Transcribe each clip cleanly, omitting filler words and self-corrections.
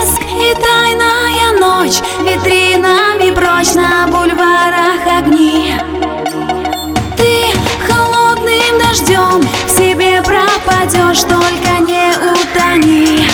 Блеск и тайная ночь, витринами прочь, на бульварах огни. Ты холодным дождем в себе пропадешь, только не утони.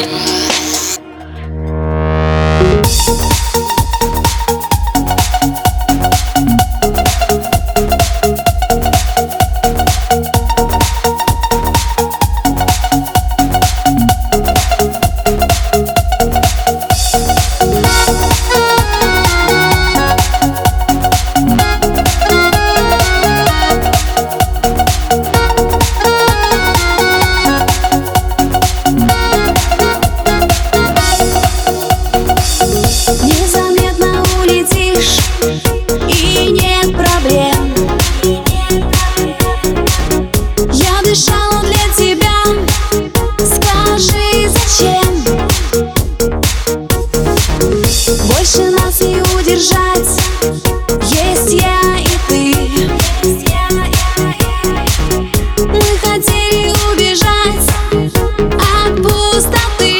Незаметно улетишь, и нет проблем. Я дышала для тебя, скажи, зачем? Больше нас не удержать, есть я и ты. Мы хотели убежать от пустоты.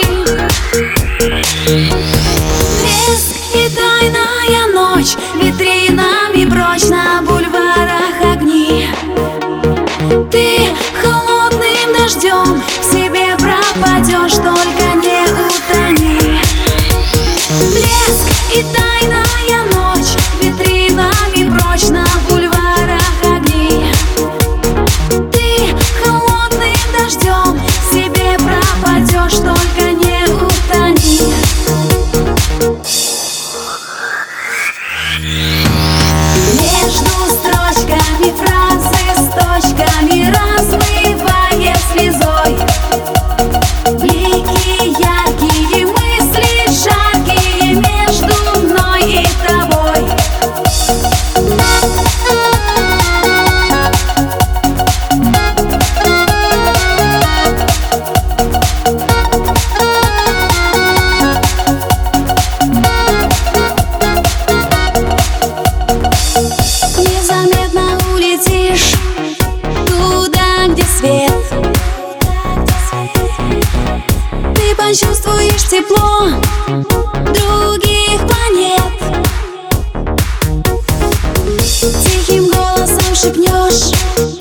Блеск и тайная ночь, витринами прочь, на бульварах огни. Ты холодным дождем в себе пропадешь, только не утони. Блеск и тайная ночь, витринами прочь, на бульварах огни. Ты холодным дождем в себе пропадешь, только не утони. Между строчками фразы с точками размывая слезой. Блики яркие, мысли жаркие между мной и тобой. Незаметно улетишь туда, где свет. Ты почувствуешь тепло других планет. Тихим голосом шепнешь: